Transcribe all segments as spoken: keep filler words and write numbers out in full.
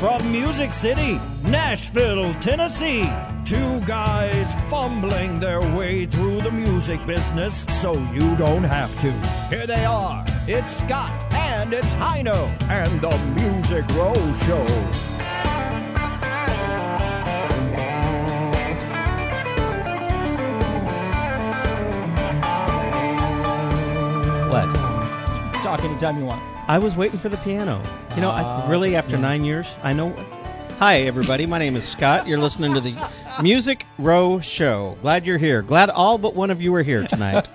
From Music City, Nashville, Tennessee. Two guys fumbling their way through the music business so you don't have to. Here they are. It's Scott and it's Hino and the Music Row Show. What? Talk anytime you want. I was waiting for the piano. You know, I, really, after yeah. nine years, I know. Hi, everybody. My name is Scott. You're listening to the Music Row Show. Glad you're here. Glad all but one of you are here tonight.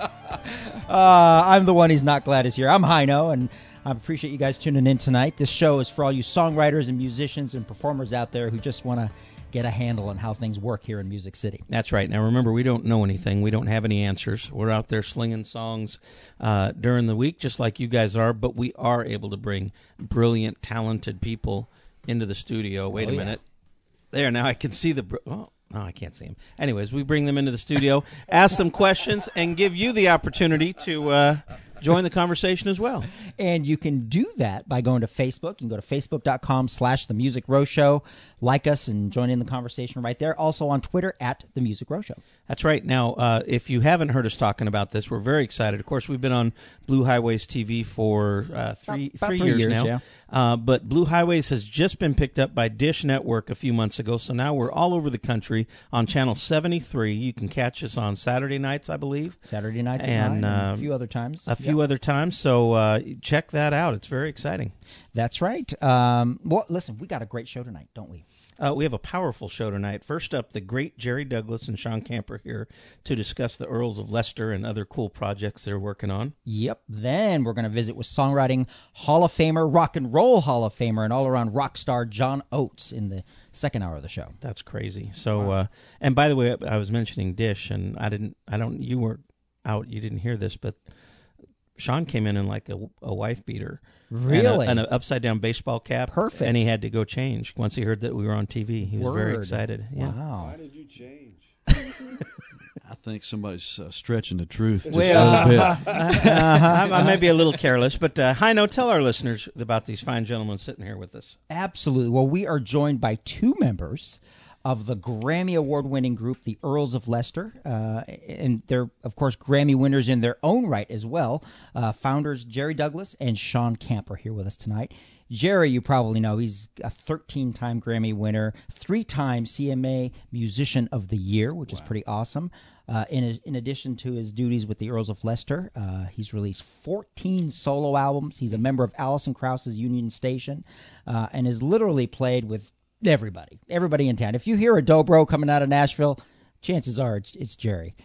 Uh, I'm the one who's not glad is here. I'm Hino, and I appreciate you guys tuning in tonight. This show is for all you songwriters and musicians and performers out there who just want to get a handle on how things work here in Music City. That's right. Now, remember, we don't know anything. We don't have any answers. We're out there slinging songs uh, during the week, just like you guys are, but we are able to bring brilliant, talented people into the studio. Wait Oh, a yeah. minute. There, now I can see the... Br- oh. Oh, I can't see him. Anyways, we bring them into the studio, ask them questions, and give you the opportunity to uh, join the conversation as well. And you can do that by going to Facebook. You can go to facebook.com slash The Music Row Show. Like us and join in the conversation right there. Also on Twitter at The Music Row Show. That's right. Now, uh, if you haven't heard us talking about this, we're very excited. Of course, we've been on Blue Highways T V for uh, three, About three, three years, years, now. yeah. Uh, but Blue Highways has just been picked up by Dish Network a few months ago, so now we're all over the country on Channel seventy-three. You can catch us on Saturday nights, I believe. Saturday nights at And, nine, and uh, a few other times. A few Yep. other times, so uh, check that out. It's very exciting. That's right. Um, well, listen, we got a great show tonight, don't we? Uh, we have a powerful show tonight. First up, the great Jerry Douglas and Sean Camper here to discuss the Earls of Leicester and other cool projects they're working on. Yep. Then we're going to visit with songwriting Hall of Famer, rock and roll Hall of Famer, and all-around rock star John Oates in the second hour of the show. That's crazy. So, uh, and by the way, I was mentioning Dish, and I didn't, I don't, you were out, you didn't hear this, but Sean came in in like a, a wife beater. Really? And an upside-down baseball cap. Perfect. And he had to go change once he heard that we were on T V. He was very Word. excited. Yeah. Wow. Why did you change? I think somebody's uh, stretching the truth just Well, a little bit. I, I may be a little careless, but uh, Hino, tell our listeners about these fine gentlemen sitting here with us. Absolutely. Well, we are joined by two members of the Grammy Award-winning group, the Earls of Leicester, uh, and they're, of course, Grammy winners in their own right as well. Uh, founders Jerry Douglas and Sean Camper here with us tonight. Jerry, you probably know, he's a thirteen-time Grammy winner, three-time C M A Musician of the Year, which wow. is pretty awesome. Uh, in, in addition to his duties with the Earls of Leicester, uh, he's released fourteen solo albums. He's a member of Alison Krauss's Union Station uh, and has literally played with everybody, everybody in town. If you hear a dobro coming out of Nashville, chances are it's, it's Jerry.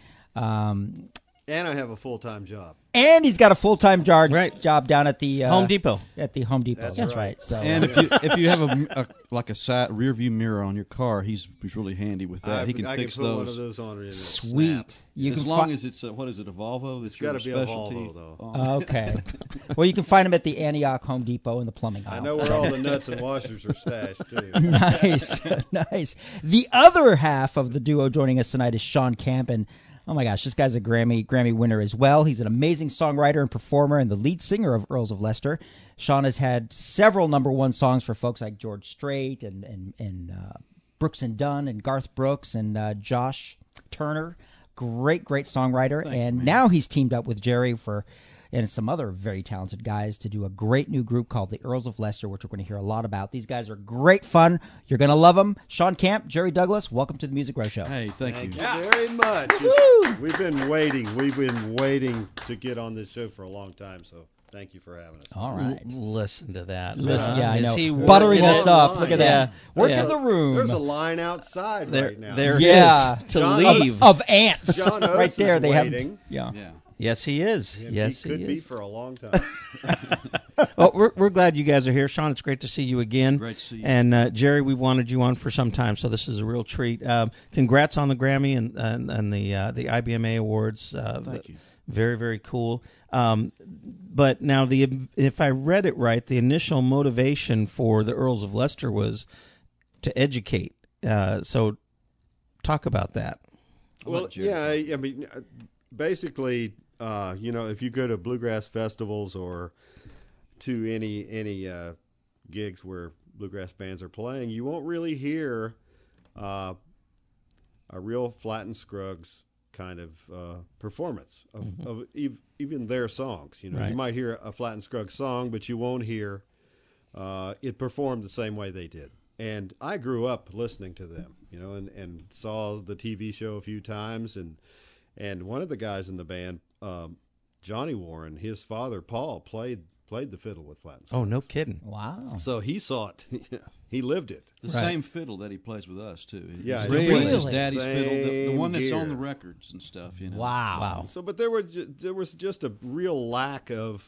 Um, and I have a full-time job. And he's got a full-time jar- right. job down at the uh, Home Depot. At the Home Depot. That's, That's right. right. So, And if you if you have a, a like a side rear view mirror on your car, he's he's really handy with that. I, he can I fix can put those. one of those on. In sweet. You as can long fi- as it's a, what is it, a Volvo? That's It's got to be a specialty. Volvo, though. Oh. Okay. Well, you can find him at the Antioch Home Depot in the plumbing aisle. I know where all the nuts and washers are stashed, too. Nice, nice. The other half of the duo joining us tonight is Sean Camp, and oh my gosh, this guy's a Grammy Grammy winner as well. He's an amazing songwriter and performer and the lead singer of Earls of Leicester. Sean has had several number one songs for folks like George Strait and and, and uh, Brooks and Dunn and Garth Brooks and uh, Josh Turner. Great, great songwriter. Thank and you, now he's teamed up with Jerry for and some other very talented guys to do a great new group called the Earls of Leicester, which we're going to hear a lot about. These guys are great fun. You're going to love them. Sean Camp, Jerry Douglas, welcome to the Music Row Show. Hey, thank, Thank you. you very much. Woo-hoo! We've been waiting. We've been waiting to get on this show for a long time, so thank you for having us. All right. L- listen to that. Listen, Uh, yeah, I is know. he Buttering working us it? up. Look at Yeah. that. Work Yeah. in the room. There's a line outside There, right now. there Yeah. is to John- leave. of, of ants. John Oates right there. is They have. waiting. Yeah. Yeah. Yes, he is. And yes, he could he be is. for a long time. Well, we're we're glad you guys are here, Sean. It's great to see you again. Great to see you. And uh, Jerry, we've wanted you on for some time, so this is a real treat. Um, congrats on the Grammy and and, and the uh, the I B M A awards. Uh, Thank you. Very very cool. Um, but now the if I read it right, the initial motivation for the Earls of Leicester was to educate. Uh, so talk about that. I'll Well, let Jerry yeah, I, I mean, uh, basically, uh, you know, if you go to bluegrass festivals or to any any uh, gigs where bluegrass bands are playing, you won't really hear uh, a real Flatt and Scruggs kind of uh, performance of, mm-hmm. of ev- even their songs. You know, right. you might hear a Flatt and Scruggs song, but you won't hear uh, it performed the same way they did. And I grew up listening to them, you know, and, and saw the T V show a few times. And and one of the guys in the band, um, Johnny Warren, his father, Paul, played played the fiddle with Flatt and Scruggs. Oh, no kidding. Wow. So he saw it. He lived it. The right. same fiddle that he plays with us, too. Yeah, he still really? plays his daddy's Same fiddle, the, the one that's gear. on the records and stuff, you know. Wow. Wow. So, but there were ju- there was just a real lack of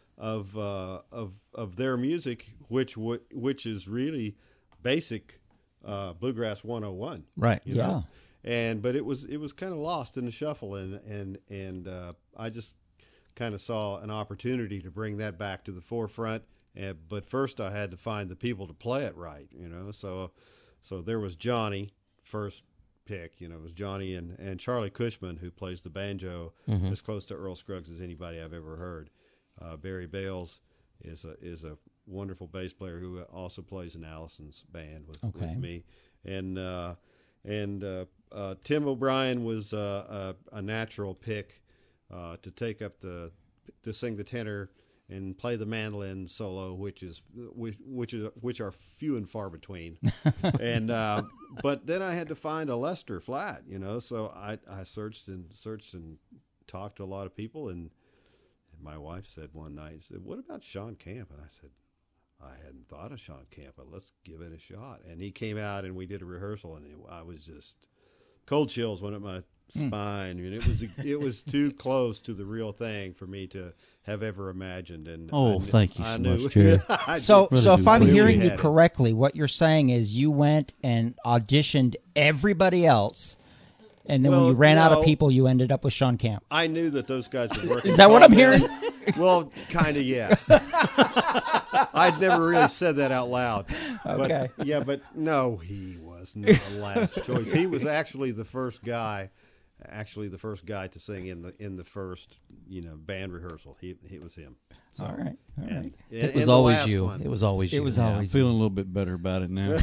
of uh, of of their music, which w- which is really basic uh, bluegrass one oh one. Right. You Yeah. know? And but it was it was kind of lost in the shuffle, and and and uh, I just kind of saw an opportunity to bring that back to the forefront. And, but first, I had to find the people to play it right, you know. So, so there was Johnny, first pick, you know, it was Johnny and, and Charlie Cushman, who plays the banjo mm-hmm. as close to Earl Scruggs as anybody I've ever heard. Uh, Barry Bales is a is a wonderful bass player who also plays in Allison's band with, Okay. with me, and uh, and uh, uh, Tim O'Brien was uh, a, a natural pick uh, to take up the to sing the tenor and play the mandolin solo, which is which which is which are few and far between. and uh, but then I had to find a Lester Flatt, you know. So I, I searched and searched and talked to a lot of people, and, and my wife said one night, said, "What about Sean Camp?" And I said, "I hadn't thought of Sean Camp, but let's give it a shot." And he came out, and we did a rehearsal, and it, I was just cold chills went up my spine. I mean, it was it was too close to the real thing for me to have ever imagined. And Oh, I kn- thank you I so knew- much, Jerry. I So, Really so do if I'm wish we hearing you had it. correctly, what you're saying is you went and auditioned everybody else, and then when Well, you ran out of no. people, you ended up with Sean Camp. I knew that those guys were working. Is that what I'm hard. hearing? Well, kind of, yeah. I'd never really said that out loud. Okay. But, yeah, but no, he wasn't the last choice. He was actually the first guy, actually the first guy to sing in the in the first, you know, band rehearsal. He it was him. So, All right, all right. and, It and was the always last you. one. It was always you. It was Yeah. I'm always. feeling a little bit better about it now.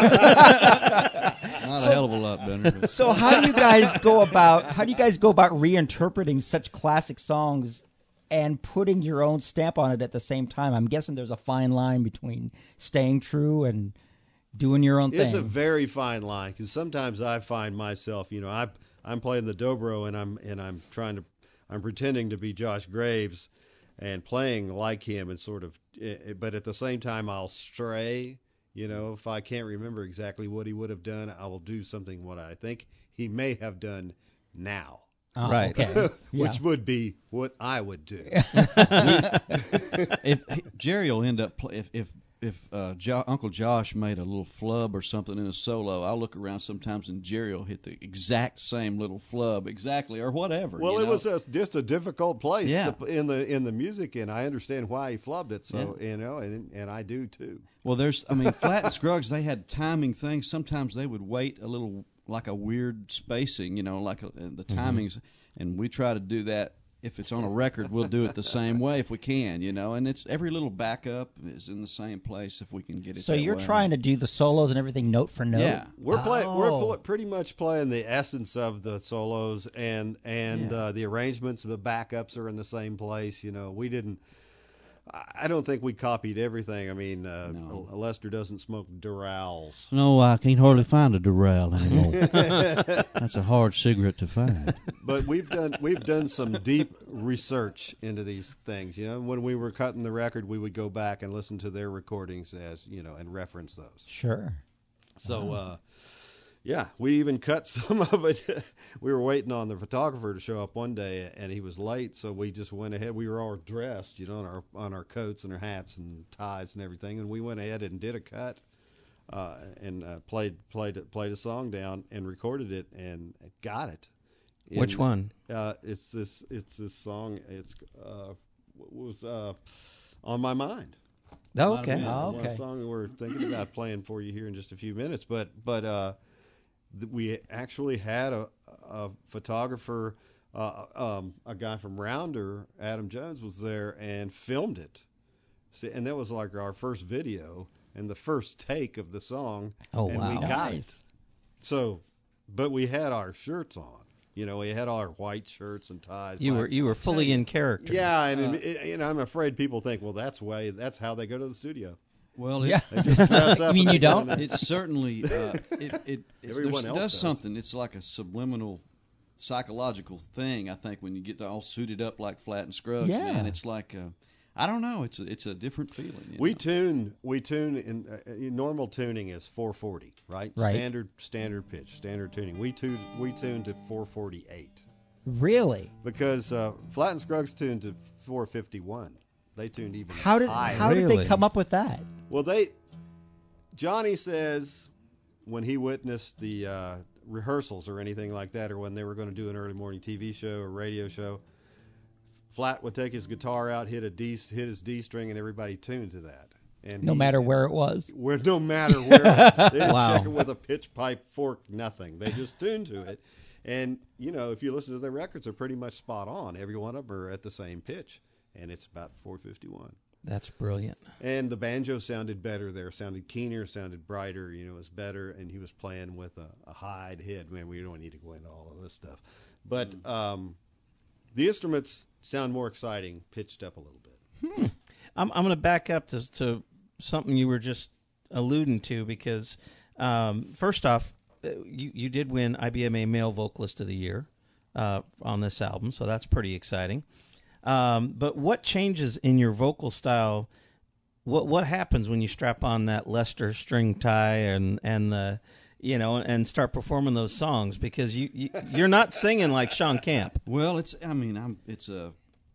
Not a hell of a lot better. but- So how do you guys go about how do you guys go about reinterpreting such classic songs and putting your own stamp on it at the same time? I'm guessing there's a fine line between staying true and doing your own It's thing. a very fine line because sometimes I find myself, you know, I I'm playing the dobro and I'm and I'm trying to I'm pretending to be Josh Graves and playing like him and sort of, eh, but at the same time I'll stray. You know, if I can't remember exactly what he would have done, I will do something what I think he may have done now, Oh, Right. Okay. which Yeah. would be what I would do. if Jerry will end up play, if if if uh, jo- Uncle Josh made a little flub or something in a solo, I'll look around sometimes and Jerry will hit the exact same little flub exactly or whatever. Well, you it know? was a, just a difficult place Yeah. to, in the in the music, and I understand why he flubbed it. So you know, and and I do too. Well, there's, I mean, Flatt and Scruggs, they had timing things. Sometimes they would wait a little, like a weird spacing, you know, like a, the timings, and we try to do that. If it's on a record, we'll do it the same way if we can, you know, and it's every little backup is in the same place if we can get it. So that you're way. trying to do the solos and everything note for note? Yeah. We're playing. We're Oh. pl- pretty much playing the essence of the solos, and and Yeah. uh, the arrangements of the backups are in the same place. You know, we didn't. I I don't think we copied everything. I mean, uh, No. Lester doesn't smoke Durals. No, I can't hardly find a Durrell anymore. That's a hard cigarette to find. But we've done we've done some deep research into these things. You know, when we were cutting the record, we would go back and listen to their recordings as you know and reference those. Sure. So, uh, yeah, we even cut some of it. We were waiting on the photographer to show up one day, and he was late, so we just went ahead. We were all dressed, you know, on our on our coats and our hats and ties and everything, and we went ahead and did a cut, uh, and uh, played played it- played a song down and recorded it and got it. In- Which one? Uh, it's this it's this song. It's uh, was uh, On My Mind. Oh, okay. Oh, One okay. song we're thinking about playing for you here in just a few minutes, but but uh, th- we actually had a, a photographer, uh, um, a guy from Rounder, Adam Jones, was there and filmed it. See, and that was like our first video, and the first take of the song. Oh, and wow. we got Nice. it. So, but we had our shirts on. You know, we had all our white shirts and ties. You black- were you were fully in character. Yeah, and, it, it, you know, I'm afraid people think, well, that's way that's how they go to the studio. Well, it, Yeah. They just dress up You mean and you they go don't? in it's certainly uh, it it it's, Everyone there's- else does does. something. It's like a subliminal psychological thing. I think when you get all suited up like Flat and Scruggs, Yeah. man, it's like uh, I don't know. It's a, it's a different feeling. You We know? tune. We tune in uh, uh, normal tuning is four forty, right? Right. Standard standard pitch, standard tuning. We tune we tune to four forty-eight Really? because uh, Flat and Scruggs tuned to four fifty-one. They tuned even How did higher. how did they Really? come up with that? Well, they Johnny says when he witnessed the uh, rehearsals or anything like that, or when they were going to do an early morning T V show or radio show, Flat would take his guitar out, hit a D, hit his D string, and everybody tuned to that. And No he- matter where it was. where no matter where they didn't Wow. check it with a pitch pipe fork, nothing. They just tuned to it. And you know, if you listen to their records, they're pretty much spot on. Every one of them are at the same pitch, and it's about four fifty-one. That's brilliant. And the banjo sounded better there, sounded keener, sounded brighter. You know, it was better. And he was playing with a, a hide head. Man, we don't need to go into all of this stuff, but um, the instruments sound more exciting, pitched up a little bit. I'm I'm going to back up to to something you were just alluding to because um, first off, uh, you you did win I B M A Male Vocalist of the Year uh, on this album, so that's pretty exciting. Um, but what changes in your vocal style? What what happens when you strap on that Lester string tie and and the you know and start performing those songs? Because you, you you're not singing like Sean Camp. Well, it's I mean I'm it's a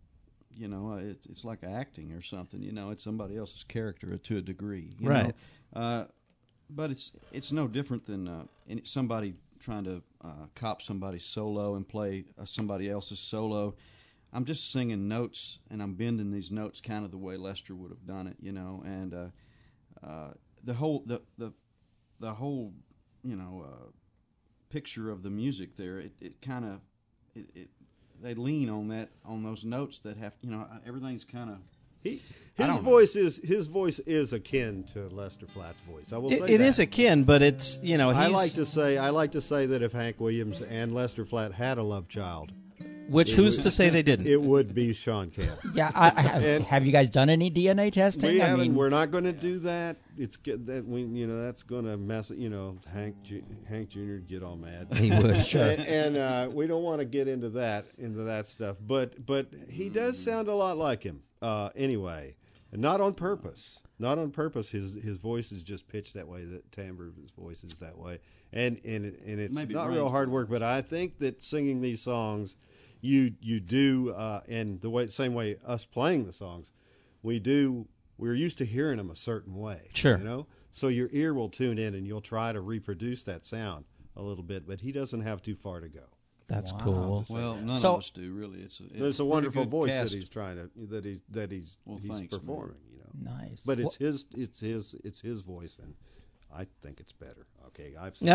you know it, it's like acting or something. You know, it's somebody else's character to a degree. You Right. Know? Uh, but it's it's no different than uh, any, somebody trying to uh, cop somebody's solo and play uh, somebody else's solo. I'm just singing notes, and I'm bending these notes kind of the way Lester would have done it, you know. And uh, uh, the whole the, the the whole you know uh, picture of the music there, it, it kind of it, it they lean on that on those notes that have you know everything's kind of. He, I his don't know. voice is his voice is akin to Lester Flatt's voice. I will It, say it that. is akin, but it's you know he's, I like to say I like to say that if Hank Williams and Lester Flatt had a love child, which who's to say they didn't? it would be Sean Camp. Yeah, I, I have, And- have you guys done any D N A testing? We I haven't. mean, We're not going to do that. It's get that we you know that's going to mess. You know, Hank Ju- Hank Junior would get all mad. He would, sure. And, and uh, we don't want to get into that into that stuff. But but he does sound a lot like him. Uh, anyway. And not on purpose. Not on purpose. His his voice is just pitched that way. The timbre of his voice is that way. And and it- and it's Maybe not range. real hard work. But I think that singing these songs, you you do, uh, and the way same way us playing the songs, we do. We're used to hearing them a certain way. Sure. You know. So your ear will tune in, and you'll try to reproduce that sound a little bit. But he doesn't have too far to go. That's Wow. cool. Well, none So- of us do really. It's a, it's There's a pretty wonderful good voice cast. that he's trying to that he's that he's Well, he's thanks, man. performing. You know. nice. But it's Well, his, it's his, it's his voice, and I think it's better. Okay, I've said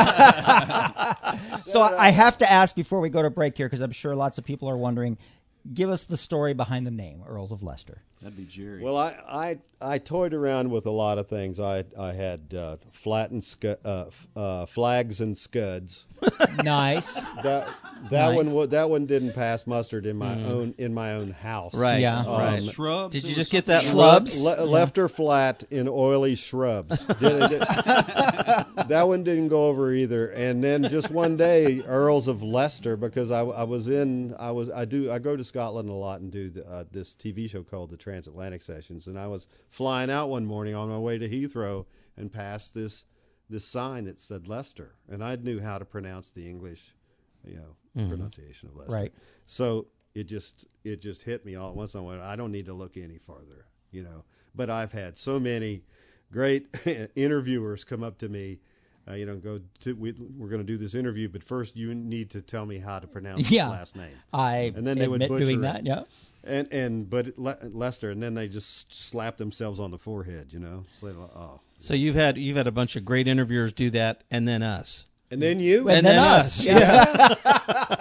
Yeah. so I have to ask before we go to break here because I'm sure lots of people are wondering. Give us the story behind the name Earls of Leicester. That'd be Jerry. Well, I, I, I toyed around with a lot of things. I, I had uh, flattened scu- uh, f- uh, flags and scuds. Nice. That that Nice. one, wa- that one didn't pass mustard in my own, in my own house. Right. Yeah. Right. Um, Shrubs. Did it you was just get something- that Shrubs? Le- left her flat in oily shrubs. Did- did- that one didn't go over either. And then just one day, Earls of Leicester, because I, I was in, I was, I do, I go to Scotland a lot and do the, uh, this T V show called the Transatlantic Sessions. And I was flying out one morning on my way to Heathrow and passed this, this sign that said Leicester, and I knew how to pronounce the English, you know, pronunciation of Leicester. Right. So it just it just hit me all at once. I went, I don't need to look any farther, you know. But I've had so many great interviewers come up to me, uh, you know, go to we, we're going to do this interview, but first you need to tell me how to pronounce Yeah. his last name. I And then they would admit butcher doing it. that. Yeah. And and but Le- Lester, and then they just slap themselves on the forehead, you know. So, oh, So you've had you've had a bunch of great interviewers do that, and then us. and then you. And, then, us. Yeah.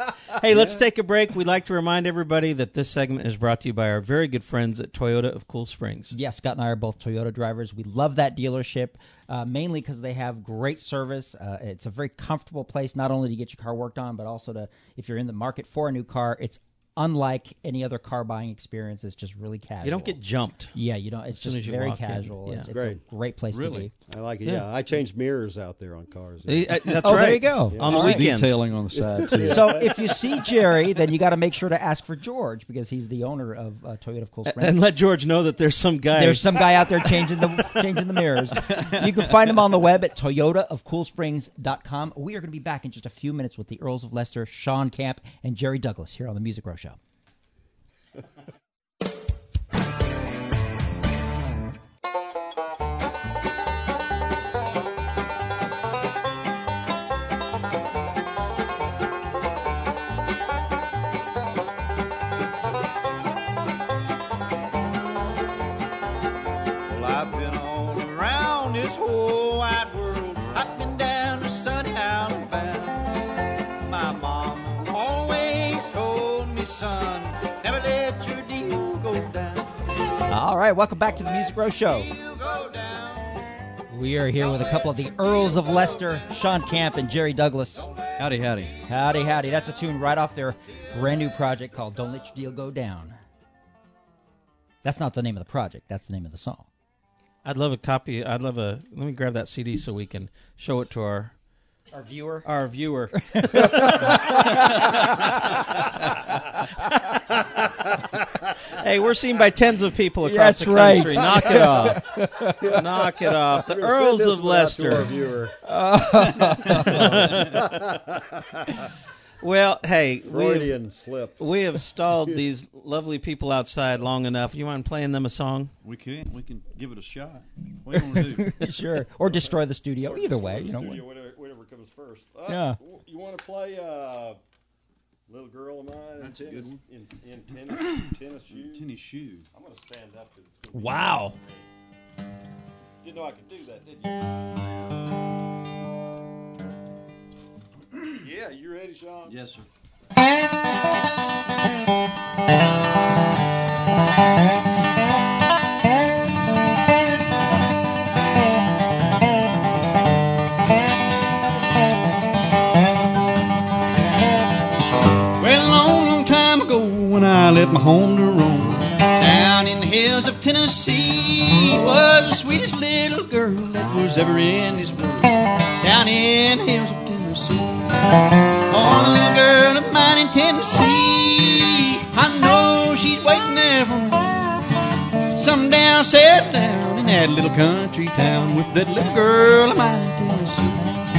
Hey, let's take a break. We'd like to remind everybody that this segment is brought to you by our very good friends at Toyota of Cool Springs. Yes, Scott and I are both Toyota drivers. We love that dealership, uh, mainly because they have great service. Uh, it's a very comfortable place, not only to get your car worked on, but also to, if you're in the market for a new car, it's unlike any other car buying experience. It's just really casual. You don't get jumped. Yeah, you don't. It's soon just as you very walk in. casual. Yeah. It's, it's Great. a great place Really? to be. I like it. Yeah. Yeah, I changed mirrors out there on cars. Eh, uh, That's Oh, right. there you go. On the All right. weekends. Detailing on the side too. So if you see Jerry, then you got to make sure to ask for George because he's the owner of uh, Toyota of Cool Springs. And let George know that there's some guy. There's some guy out there changing the changing the mirrors. You can find him on the web at toyota of cool springs dot com. We are going to be back in just a few minutes with the Earls of Leicester, Sean Camp, and Jerry Douglas here on the Music Row Show. Well, I've been all around this whole wide world. I've been down to sunny Alabama. My mom always told me, son, never let your deal go down. All right, welcome back to the Music Row Show. Deal go down. We are here with a couple of the Earls of Leicester, Sean Camp and Jerry Douglas. Howdy, howdy. Howdy, howdy. That's a tune right off their brand new project called Don't Let Your Deal Go Down. That's not the name of the project. That's the name of the song. I'd love a copy. I'd love a. Let me grab that C D so we can show it to our Our viewer. our viewer. Hey, we're seen by tens of people across That's the right. country. Knock it off. Knock it off. The We're gonna send Earls this of one out to our Leicester. viewer. Well, hey, we have, Freudian slip. we have stalled these lovely people outside long enough. You mind playing them a song? We can. We can give it a shot. What do you want to do? Sure. Or destroy the studio. Either way, you know. Studio, whatever, whatever comes first. Uh, Yeah. w- You want to play uh, Little Girl of Mine That's in a good tennis, one. in, in tennis, tennis shoes? Tennis shoe. I'm going to stand up because it's going to be Wow. Didn't know I could do that, did you? Yeah, you ready, Sean? Yes, sir. Well, a long, long time ago when I left my home to roam down in the hills of Tennessee was the sweetest little girl that was ever in this world. Down in the hills of Tennessee. Oh, the little girl of mine in Tennessee. I know she's waiting there for me. Someday I'll settle down in that little country town with that little girl of mine in Tennessee.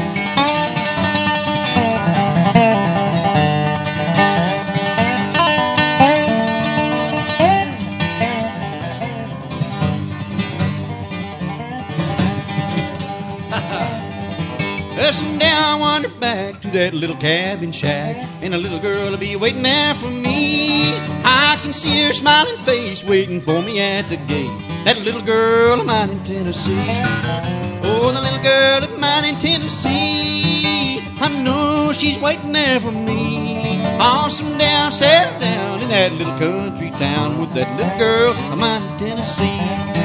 Well, someday I wander back to that little cabin shack, and a little girl will be waiting there for me. I can see her smiling face waiting for me at the gate. That little girl of mine in Tennessee. Oh, the little girl of mine in Tennessee. I know she's waiting there for me. Oh, someday I'll settle down in that little country town with that little girl of mine in Tennessee.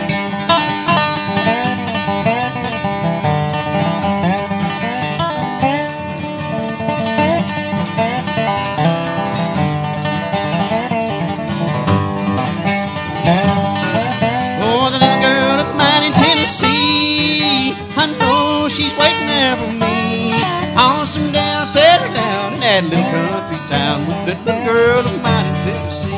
Oh, the little girl of mine in Tennessee. I know she's waiting there for me. On some down, settle down in that little country town with that little girl of mine in Tennessee.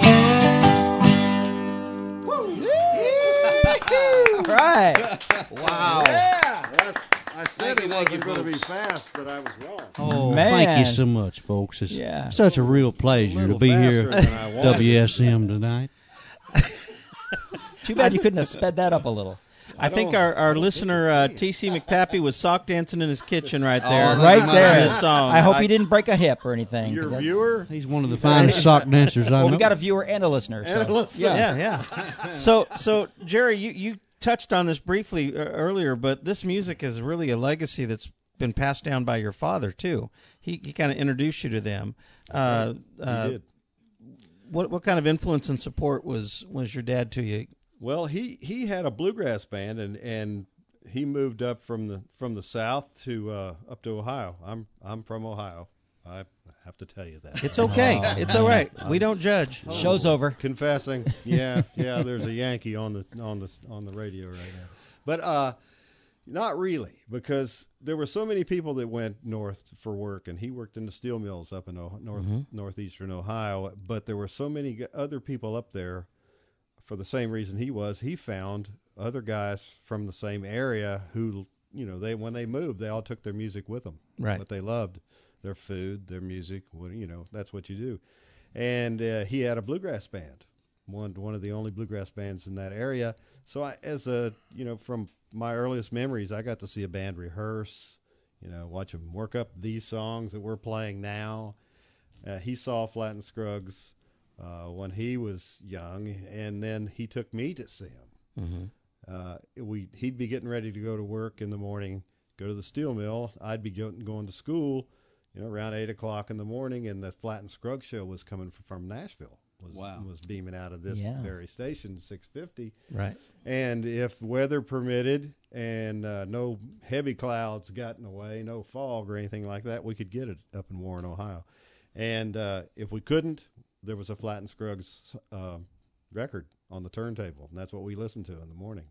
All right. Wow. That's, I said you, it thank wasn't you, going to be folks. fast, but I was wrong. Oh, Man. thank you so much, folks. It's Yeah. such a real pleasure little to be here faster than I at wanted. W S M tonight. Too bad you couldn't have sped that up a little. I, think our, our listener, uh, T C McPappy, was sock dancing in his kitchen right there. Oh, Right my there. This song. I hope I- he didn't break a hip or anything. 'cause Your that's- viewer? He's one of the finest sock dancers I Well, know. we got a viewer and a listener. So. And a listener. Yeah. Yeah, yeah. So, so Jerry, you, you touched on this briefly uh, earlier, but this music is really a legacy that's been passed down by your father too. He he kind of introduced you to them. Uh, uh, he did. What what kind of influence and support was was your dad to you? Well, he, he had a bluegrass band, and, and he moved up from the from the south to uh, up to Ohio. I'm I'm from Ohio. I have to tell you that. It's okay. It's all right. We don't judge. Show's over. Confessing, yeah, yeah. There's a Yankee on the on the on the radio right now, but uh, not really, because there were so many people that went north for work, and he worked in the steel mills up in o- north Mm-hmm. northeastern Ohio. But there were so many g- other people up there for the same reason he was. He found other guys from the same area who, you know, they when they moved, they all took their music with them. Right. What they loved, their food, their music. What you know, that's what you do. And uh, he had a bluegrass band, one one of the only bluegrass bands in that area. So I, as a you know, from my earliest memories, I got to see a band rehearse. You know, watch them work up these songs that we're playing now. Uh, he saw Flatt and Scruggs uh, when he was young, and then he took me to see him. Mm-hmm. Uh, we he'd be getting ready to go to work in the morning, go to the steel mill. I'd be go, going to school, you know, around eight o'clock in the morning, and the Flatt and Scruggs show was coming f- from Nashville. Was Wow. was beaming out of this Yeah. very station, six fifty. Right. And if weather permitted and uh, no heavy clouds got in the way, no fog or anything like that, we could get it up in Warren, Ohio. And uh, if we couldn't, there was a Flatt and Scruggs uh, record on the turntable, and that's what we listened to in the morning.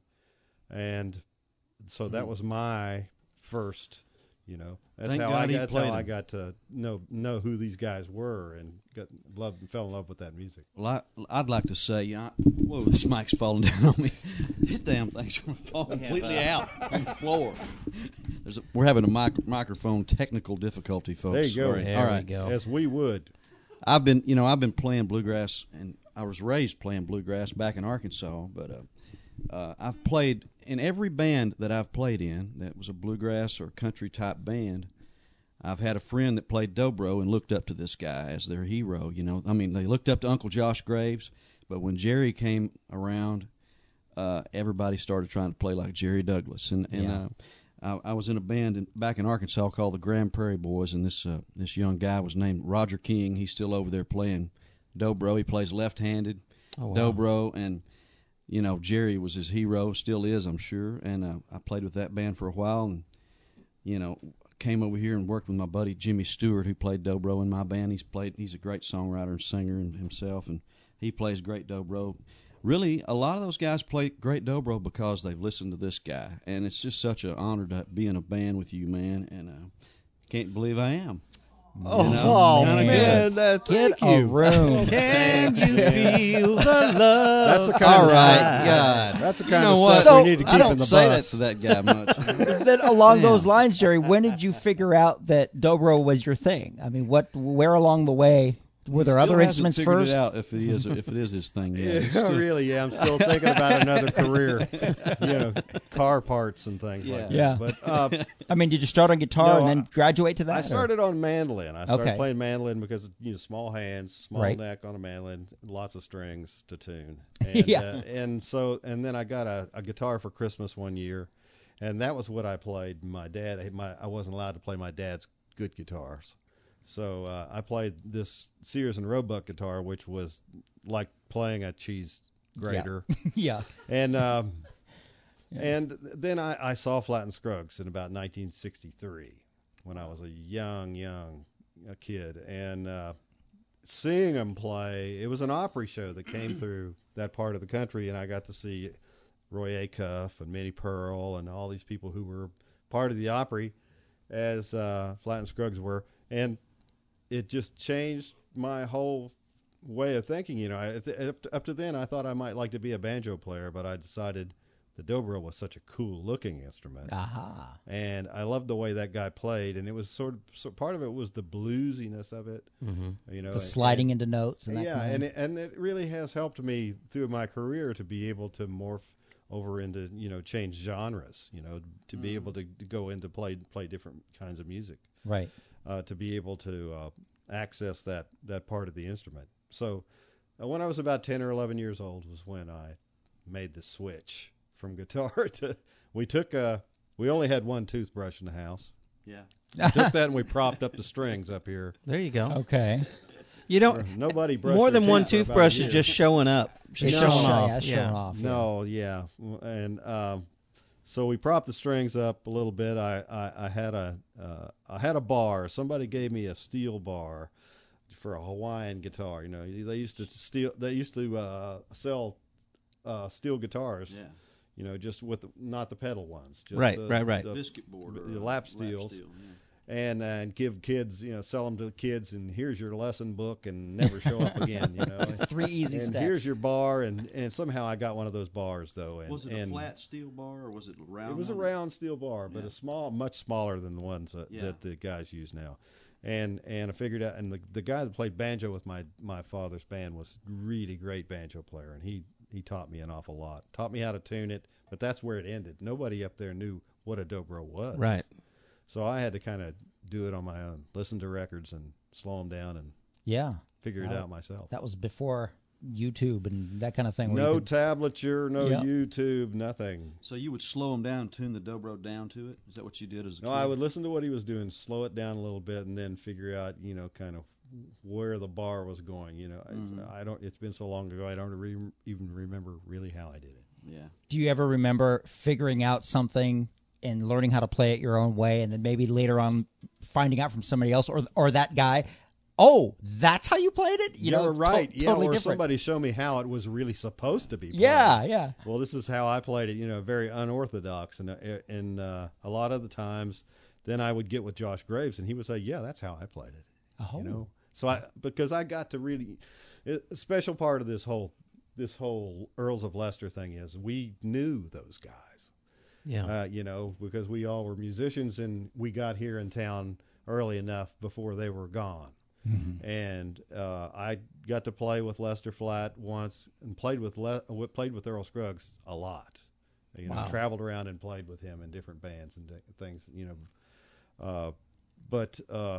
And so that was my first, you know, that's Thank how God I he got, that's played how I them. got to know know who these guys were and got loved and fell in love with that music. Well, I, I'd like to say, you know, whoa, this mic's falling down on me. This damn thing's going to fall completely out on the floor. There's a, we're having a mic- microphone technical difficulty, folks. There you go. Sorry. There All we right. go. As we would. I've been, you know, I've been playing bluegrass, and I was raised playing bluegrass back in Arkansas. But uh, uh, I've played in every band that I've played in that was a bluegrass or country type band. I've had a friend that played dobro and looked up to this guy as their hero. You know, I mean, they looked up to Uncle Josh Graves, but when Jerry came around, uh, everybody started trying to play like Jerry Douglas. And and Yeah. uh, I, I was in a band in, back in Arkansas called the Grand Prairie Boys, and this uh, this young guy was named Roger King. He's still over there playing dobro. He plays left-handed Oh, wow. dobro, and you know Jerry was his hero, still is, I'm sure. And uh, I played with that band for a while, and you know came over here and worked with my buddy Jimmy Stewart, who played dobro in my band. He's played. He's a great songwriter and singer and himself, and he plays great dobro. Really, a lot of those guys play great dobro because they've listened to this guy, and it's just such an honor to be in a band with you, man. And uh, can't believe I am. Oh, know, kinda man, good. that, Get thank a you. room. Can you feel the love? That's the kind All of right, God. That's the You kind know of what? stuff So, we need to keep I don't in the say bus. that to that guy much. Then along Man. those lines, Jerry, when did you figure out that dobro was your thing? I mean, what, where along the way were there Still other hasn't instruments figured first? It out if it is if it is his thing. Yeah, He's Yeah, still- really, yeah. I'm still thinking about another career, you know, car parts and things like that. Yeah. But uh, I mean, did you start on guitar No, and then I- graduate to that? I or- started on mandolin. I started Okay. playing mandolin because you know small hands, small Right. neck on a mandolin, lots of strings to tune. And, Yeah. uh, and so and then I got a, a guitar for Christmas one year, and that was what I played. My dad, my I wasn't allowed to play my dad's good guitars, so uh, I played this Sears and Roebuck guitar, which was like playing a cheese grater. yeah. And um, and then I, I saw Flatt and Scruggs in about nineteen sixty-three when I was a young, young uh, kid. And uh, seeing them play, it was an Opry show that came through that part of the country, and I got to see Roy Acuff and Minnie Pearl and all these people who were part of the Opry as uh, Flatt and Scruggs were. And it just changed my whole way of thinking. You know, I, up, to, up to then, I thought I might like to be a banjo player, but I decided the dobro was such a cool looking instrument, Aha. and I loved the way that guy played. And it was sort of so part of it was the bluesiness of it, Mm-hmm. you know, The and- sliding and- into notes and that yeah, kind of and thing. it, and it really has helped me through my career to be able to morph over into you know change genres, you know, to be able to, to go into play play different kinds of music. Right. Uh, to be able to uh, access that, that part of the instrument. So uh, when I was about ten or eleven years old was when I made the switch from guitar to, we took, uh, we only had one toothbrush in the house, Yeah. We took that and we propped up the strings up here. There you go. Okay. You don't. Nobody brushed More their than one teeth for about toothbrush a is year. just showing up. Just It's showing just off. yeah, yeah. showing off. yeah. No, yeah, and um, so we propped the strings up a little bit. I, I, I had a uh, I had a bar. Somebody gave me a steel bar for a Hawaiian guitar. You know, they used to steal. They used to uh, sell uh, steel guitars. Yeah. You know, just with the, not the pedal ones. Just Right, the, right, right. the- Biscuit board or the uh, lap steels. steel, yeah. and uh, and give kids, you know, sell them to the kids, and here's your lesson book, and never show up again. You know, Three easy and steps. here's your bar, and and somehow I got one of those bars though. And, Was it and a flat steel bar or was it a round? It was a one? round steel bar, but Yeah. a small, much smaller than the ones that, Yeah. that the guys use now. And and I figured out, and the the guy that played banjo with my my father's band was really great banjo player, and he he taught me an awful lot. Taught me how to tune it, but that's where it ended. Nobody up there knew what a dobro was. Right. So I had to kind of do it on my own, listen to records and slow them down and Yeah. figure it Wow. out myself. That was before YouTube and that kind of thing. where No you could- tablature, no Yeah. YouTube, nothing. So you would slow them down, tune the dobro down to it. Is that what you did as a No, kid? I would listen to what he was doing, slow it down a little bit, and then figure out, you know, kind of where the bar was going. You know, Mm-hmm. it's, I don't. It's been so long ago, I don't re- even remember really how I did it. Yeah. Do you ever remember figuring out something and learning how to play it your own way, and then maybe later on finding out from somebody else or or that guy, oh, that's how you played it? You know, You're right. to- yeah, totally or different. somebody show me how it was really supposed to be played. Yeah, yeah. Well, this is how I played it. You know, very unorthodox, and uh, and uh, a lot of the times, then I would get with Josh Graves, and he would say, "Yeah, that's how I played it." Oh. You know, so I because I got to really it, a special part of this whole this whole Earls of Leicester thing is we knew those guys. Yeah. Uh, you know, because we all were musicians, and we got here in town early enough before they were gone. Mm-hmm. And uh, I got to play with Lester Flatt once, and played with Le- played with Earl Scruggs a lot. You know, Wow. traveled around and played with him in different bands and th- things. You know, uh, but uh,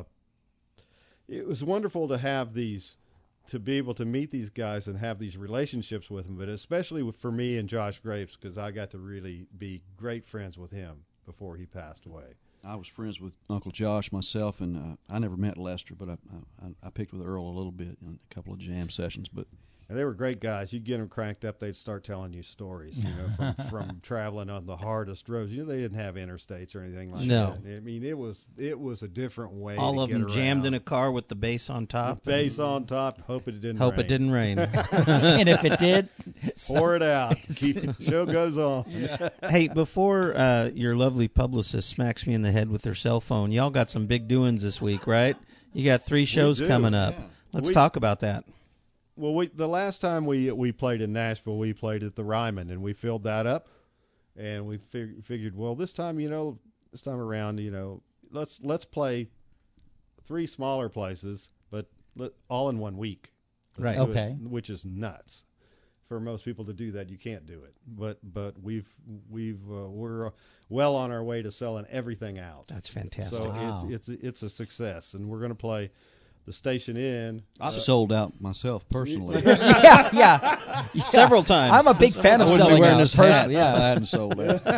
it was wonderful to have these, to be able to meet these guys and have these relationships with them. But especially with, for me and Josh Graves, because I got to really be great friends with him before he passed away. I was friends with Uncle Josh myself, and uh, I never met Lester, but I, I I picked with Earl a little bit in a couple of jam sessions. But And they were great guys. You'd get them cranked up, they'd start telling you stories, you know, from, from traveling on the hardest roads. You know, they didn't have interstates or anything like No. that. I mean, it was it was a different way. All to of get them jammed around. in a car with the bass on top. Bass on top. Hope it didn't. Hope rain. it didn't rain. And if it did, Pour it out. Keep show goes on. Hey, before uh, your lovely publicist smacks me in the head with her cell phone, y'all got some big doings this week, right? You got three shows do, coming up. yeah. Let's We- talk about that. Well, we the last time we we played in Nashville, we played at the Ryman, and we filled that up, and we fig- figured, well, this time, you know, this time around, you know, let's let's play three smaller places, but let, all in one week. Let's Right. do it, Okay. which is nuts. For most people to do that, you can't do it. But but we've we've uh, we're well on our way to selling everything out. That's fantastic. So Wow. it's it's it's a success, and we're going to play the Station Inn. I've sold out myself personally. yeah, yeah, yeah. Several times. I'm a big fan I of wouldn't be selling wearing out, this hat personally, if I yeah. hadn't sold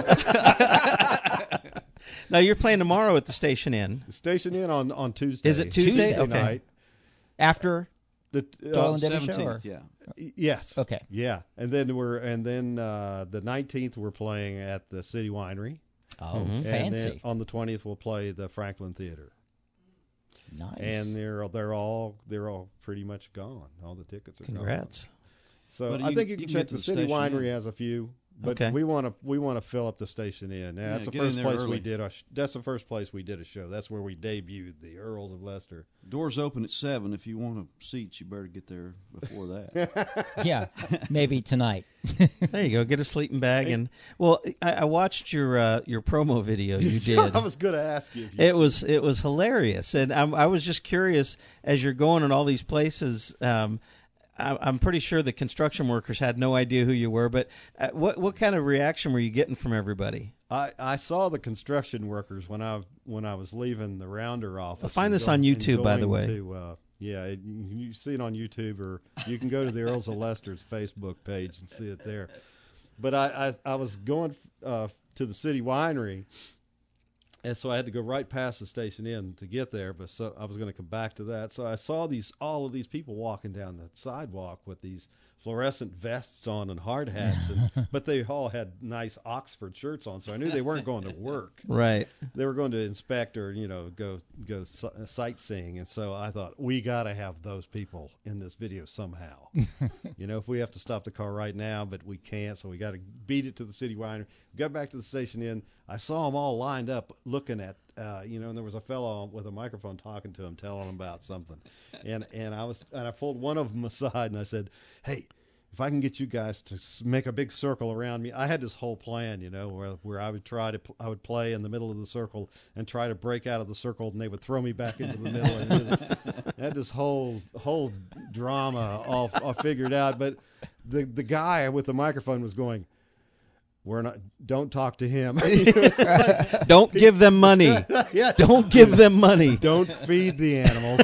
out. Now, you're playing tomorrow at the Station Inn. The Station Inn on on Tuesday. Is it Tuesday? Okay. night. After The Doyle uh, and Debbie show, or? Seventeenth, yeah. y- yes. Okay. Yeah, and then we're and then uh, the nineteenth we're playing at the City Winery. oh, And fancy, then on the twentieth we'll play the Franklin Theater. nice. And they're they're all they're all pretty much gone. All the tickets are Congrats. gone. So But I you- think you you can can check get to the the City Station Winery Inn. has a few, but Okay. we want to we want to fill up the Station Inn. Yeah, That's the get in first there place we early. did. A sh- that's the first place we did a show. That's where we debuted the Earls of Leicester. Doors open at seven. If you want a seat, you better get there before that. yeah, maybe tonight. There you go. Get a sleeping bag. And, well, I, I watched your uh, your promo video you did. I was going to ask you. If you It was it was hilarious, and I, I was just curious as you're going in all these places. Um, I, I'm pretty sure the construction workers had no idea who you were, but uh, what what kind of reaction were you getting from everybody? I, I saw the construction workers when I when I was leaving the Rounder office. Well, find and this go- on and YouTube, by the going way. To, uh, yeah, it, you, you see it on YouTube, or you can go to the Earls of Leicester's Facebook page and see it there. But I I, I was going uh, to the City Winery, And so I had to go right past the Station Inn to get there, but so I was going to come back to that. So I saw these all of these people walking down the sidewalk with these fluorescent vests on and hard hats, and but they all had nice Oxford shirts on, so I knew they weren't going to work. Right. They were going to inspect or, you know, go go sightseeing, and so I thought, we got to have those people in this video somehow. You know, if we have to stop the car right now, but we can't, so we got to beat it to the city winery. We got back to the Station Inn. I saw them all lined up looking at, uh, you know, and there was a fellow with a microphone talking to him, telling him about something. And and I was and I pulled one of them aside and I said, hey, if I can get you guys to make a big circle around me. I had this whole plan, you know, where where I would try to I would play in the middle of the circle and try to break out of the circle, and they would throw me back into the middle. And I had this whole whole drama all, all figured out. But the the guy with the microphone was going, "We're not. Don't talk to him. Like, don't give them money. Yeah, don't give them money. Don't feed the animals."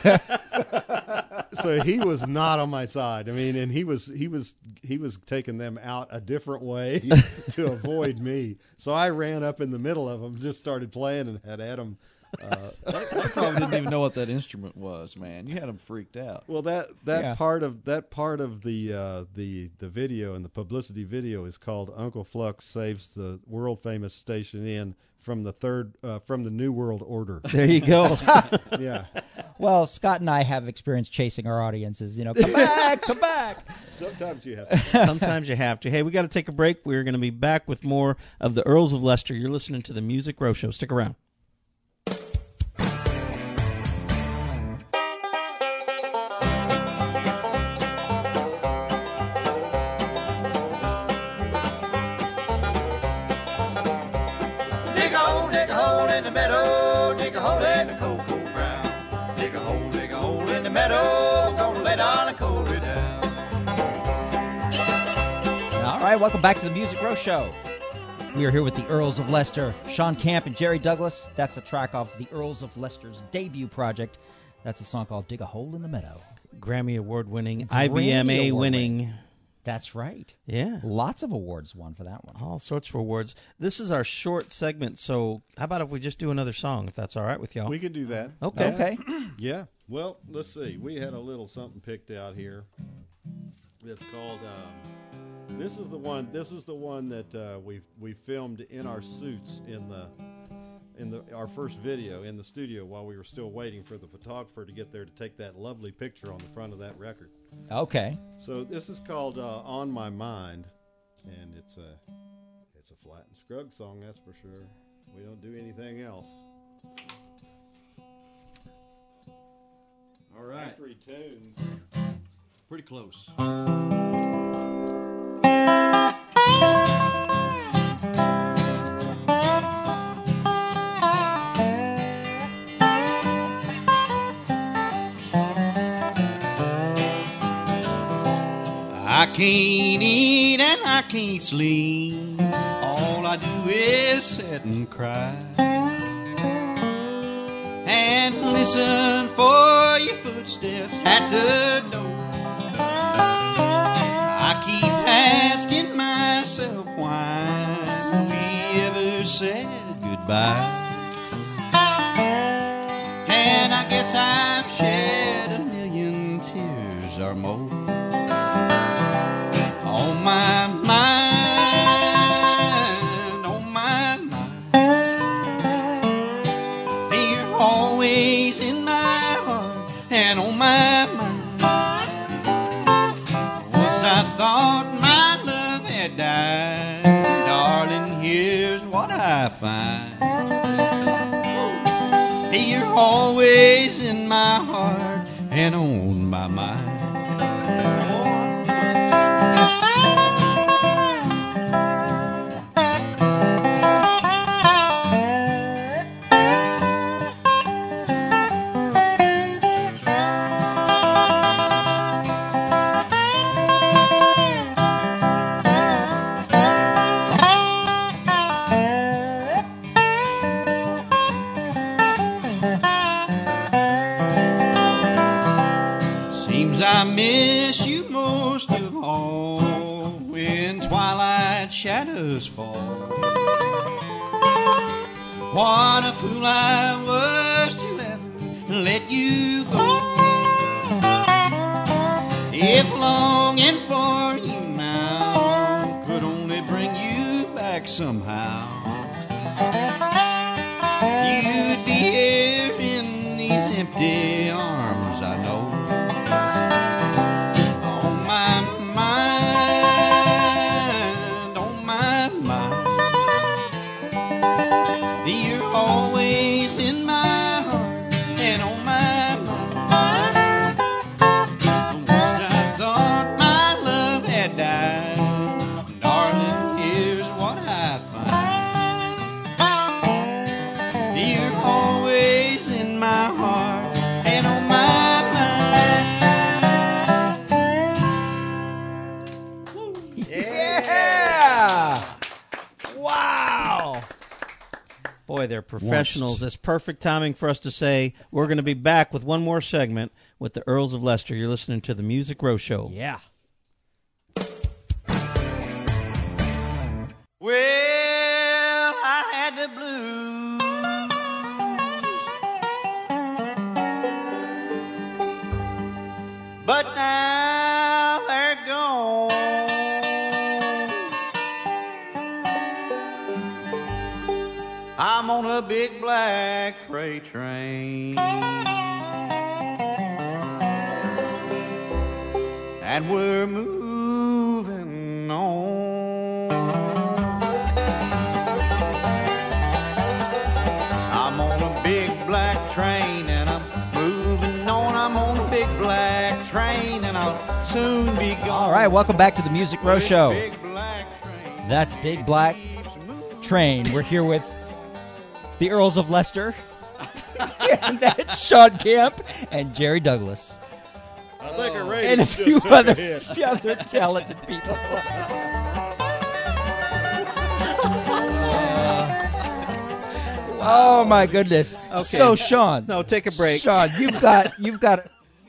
So he was not on my side. I mean, and he was he was he was taking them out a different way to avoid me. So I ran up in the middle of them, just started playing, and had Adam. Uh, They probably didn't even know what that instrument was, man. You had them freaked out. well, that that Yeah. part of that part of the uh, the the video and the publicity video is called "Uncle Flux Saves the World Famous Station Inn from the third uh, from the New World Order." There you go. Yeah. Well, Scott and I have experience chasing our audiences. You know, come back, come back. Sometimes you have to. Sometimes you have to. Hey, we got to take a break. We're going to be back with more of the Earls of Leicester. You're listening to the Music Row Show. Stick around. Dig a hole, dig a hole in the meadow, dig a hole in the cocoa ground. Dig a hole, dig a hole in the meadow, gonna lay down and cool it down. All right, welcome back to the Music Row Show. We are here with the Earls of Leicester, Sean Camp and Jerry Douglas. That's a track off the Earls of Leicester's debut project. That's a song called Dig a Hole in the Meadow. Grammy Award winning, Grammy I B M A Award winning. That's right. Yeah. Lots of awards won for that one. All sorts of awards. This is our short segment, so how about if we just do another song, if that's all right with y'all? We could do that. Okay. Okay. Yeah. Well, let's see. We had a little something picked out here. That's called. Um, this is the one. This is the one that uh, we we filmed in our suits in the in the our first video in the studio while we were still waiting for the photographer to get there to take that lovely picture on the front of that record. Okay. So this is called uh, "On My Mind," and it's a it's a Flat and Scruggs song, that's for sure. We don't do anything else. All right. Factory tunes. Pretty close. I can't eat and I can't sleep. All I do is sit and cry and listen for your footsteps at the door. I keep asking myself, why we ever said goodbye? And I guess I've shed a million tears or more. On my mind, on my mind, you're always in my heart and on my mind. Once I thought my love had died, darling, here's what I find. You're always in my heart and on my mind. I miss you most of all when twilight shadows fall What a fool I was to ever let you go. If longing for you now could only bring you back somehow, you'd be here in these empty arms, I know. On my mind, on my mind, you're always in my heart and on my mind. Once I thought my love had died, darling, here's what I find. You're always in my heart and on my mind. Yeah! Wow. Boy, they're professionals. It's perfect timing for us to say we're going to be back with one more segment with the Earls of Leicester. You're listening to the Music Row Show. Yeah. Well, I had the blues, but now they're gone. I'm on a big black freight train, and we're moving on. I'm on a big black train and I'm moving on. I'm on a big black train and I'll soon be gone. All right, welcome back to the Music Row This Show. big black train That's Big Black keeps moving. Train. We're here with the Earls of Leicester. And that's Sean Camp and Jerry Douglas. I think our And a ratings few just took other, a hit. few other talented people. Oh my goodness! Okay. So Sean, No, take a break. Sean, you've got you've got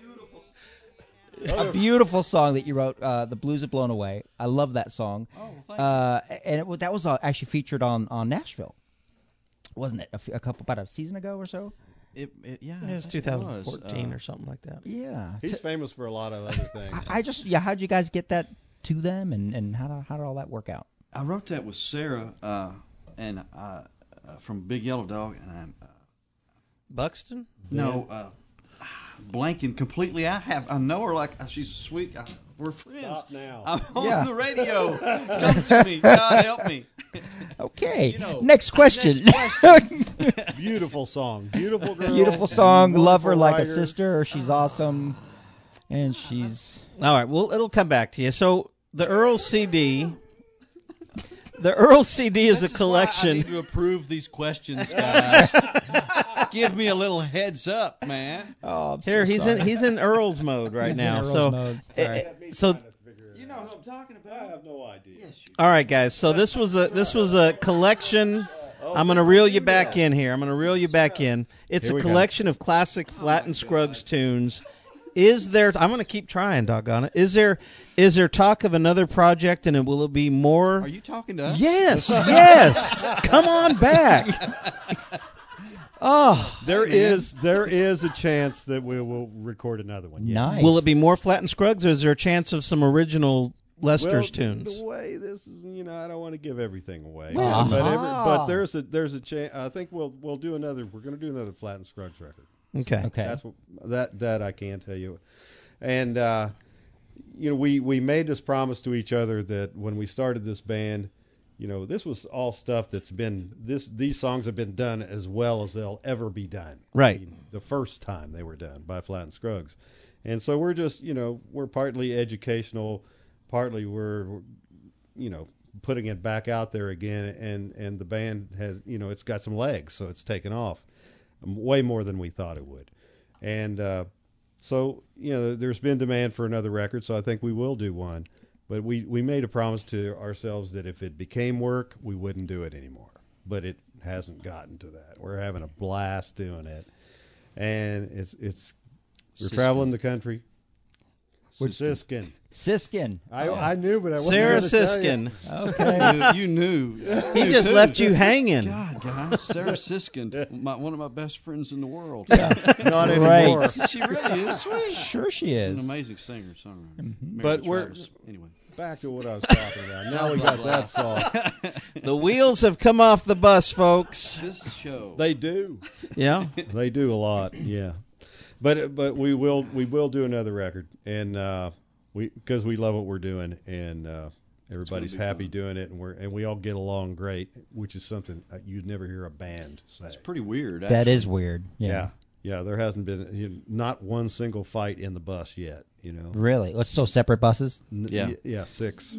a beautiful song that you wrote. Uh, "The Blues Have Blown Away." I love that song. Oh, thank you. Uh, and it, wa- that was uh, actually featured on, on Nashville, wasn't it? A, f- a couple about a season ago or so. It, it, yeah, It was I think it was. twenty fourteen Uh, or something like that. Yeah. He's T- famous for a lot of other things. I I just yeah. How'd you guys get that to them, and, and how did, how did all that work out? I wrote that with Sarah uh, and uh, uh, from Big Yellow Dog, and I'm uh, Buxton? no uh, blanking completely. I have I know her like she's sweet. I, we're friends. Stop now. I'm on Yeah. the radio. Come to me, God help me. Okay. You know, next question. next question. Beautiful song. Beautiful girl. Beautiful song. Love her Wonderful like a writer. sister. She's awesome, and she's All right, well, it'll come back to you. So the Earls C D, the Earls C D is This a why I collection. need to approve these questions, guys. Give me a little heads up, man. oh I'm so Here, he's sorry. in he's in Earls mode right He's in now. Earls so, mode. eh, Sorry. eh, so You know who I'm talking I about. have no idea. Yes, you all right, guys. So this was a this was a collection. I'm going to reel you back in here. I'm going to reel you back in. It's Here a we go. collection of classic Flat and Scruggs tunes. Is there? I'm going to keep trying, doggone it. Is there? Is there talk of another project, and it, will it be more? Are you talking to us? Yes, yes. Come on back. Oh, There is there is a chance that we will record another one. Yeah. Nice. will it be more Flat and Scruggs, or is there a chance of some original Lester's well, tunes? The way this is, you know, I don't want to give everything away. Well, but every, ah. but there's a there's a chance. I think we'll we'll do another. We're going to do another Flat and Scruggs record. Okay. Okay. That's what that that I can tell you. And uh, you know, we we made this promise to each other that when we started this band, you know, this was all stuff that's been this these songs have been done as well as they'll ever be done. Right. I mean, the first time they were done by Flat and Scruggs. And so we're just, you know, we're partly educational, partly we're, you know, putting it back out there again, and and the band has, you know, it's got some legs, so it's taken off way more than we thought it would. And uh, so, you know, there's been demand for another record, so I think we will do one. But we, we made a promise to ourselves that if it became work, we wouldn't do it anymore. But it hasn't gotten to that. We're having a blast doing it. And it's it's we're System. traveling the country. Siskin. Siskin. I, I knew, but I wasn't Sarah gonna tell you. Siskin. Okay. You, you knew. He You just too. left you hanging. God, guys, Sarah Siskin, my, one of my best friends in the world. Not Right. anymore. She really is sweet. Sure she She's is. an amazing singer, songwriter. But we're- anyway. Back to what I was talking about. Now we got that solved. The wheels have come off the bus, folks. This show. They do. Yeah. They do a lot. Yeah. But but we will we will do another record, and uh, we because we love what we're doing, and uh, everybody's be happy fun. doing it, and we're and we all get along great, which is something uh, you'd never hear a band say. It's pretty weird. That actually. is weird. Yeah. yeah. Yeah, there hasn't been you know, not one single fight in the bus yet. You know, Really? Let's so separate buses. N- Yeah. y- yeah, six.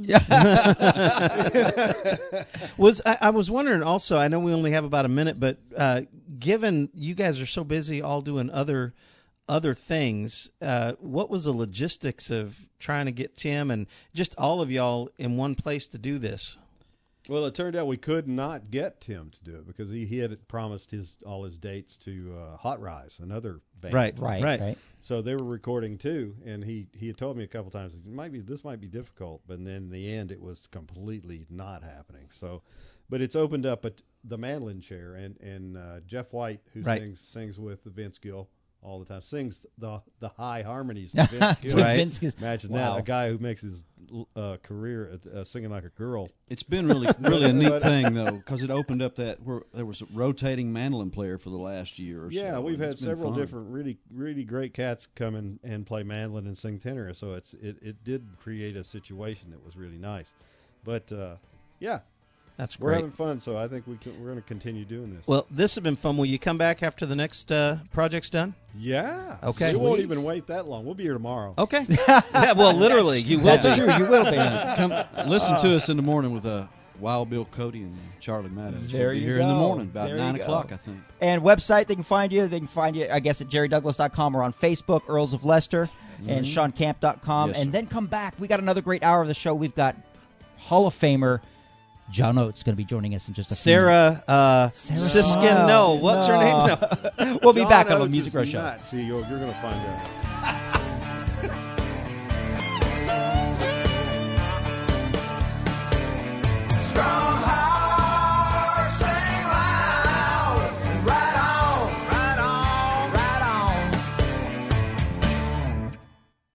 Was I, I was wondering also, I know we only have about a minute, but uh, given you guys are so busy all doing other other things, uh, what was the logistics of trying to get Tim and just all of y'all in one place to do this? Well, it turned out we could not get Tim to do it because he, he had promised his all his dates to uh, Hot Rise, another band. Right, Right. right. Right. So they were recording too, and he, he had told me a couple times it might be this might be difficult, but then in the end it was completely not happening. So, but it's opened up at the mandolin chair, and and uh, Jeff White, who Right. sings sings with Vince Gill all the time, sings the the high harmonies to Vince Gill. To Right. Vince Gill. Imagine Wow. that, a guy who makes his uh, career at, uh, singing like a girl. It's been really, really a neat thing though, because it opened up that where there was a rotating mandolin player for the last year or so. Yeah, we've and had it's been several fun. different really really great cats come in and play mandolin and sing tenor. So it's it, it did create a situation that was really nice. But uh, yeah, That's we're great. having fun. So I think we can, we're going to continue doing this. Well, this has been fun. Will you come back after the next uh, project's done? Yeah. Okay. We won't Sweet. even wait that long. We'll be here tomorrow. Okay. Yeah, well, literally, you will That's be. true. You will be. Come listen to us in the morning with uh, Wild Bill Cody and Charlie Maddox. There we'll be you here in the go. morning about There nine you go. o'clock, I think. And website, they can find you. They can find you, I guess, at jerry douglas dot com or on Facebook, Earls of Leicester, and sean camp dot com. Yes, and sir. then come back. We got another great hour of the show. We've got Hall of Famer John Oates going to be joining us in just a few minutes. Sarah, uh, Sarah Siskin, Siskin. no. What's her No. name? No. We'll be John back on the Oates Music is Row Show. nuts. See, you're, you're going to find out.